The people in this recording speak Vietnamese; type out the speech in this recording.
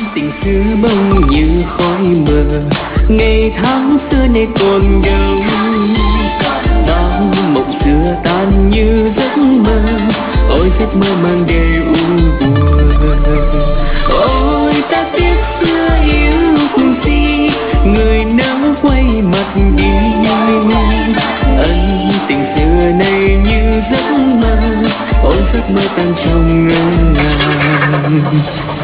tình xưa bỗng như khói mờ, ngày tháng xưa nay còn đâu. Bao mộng xưa tan như giấc mơ, ôi giấc mơ mang đầy u buồn. Ôi ta tiếc xưa yêu cùng si, người nào quay mặt đi. Ân tình xưa nay như giấc mơ, ôi giấc mơ tan trong ngỡ ngàng.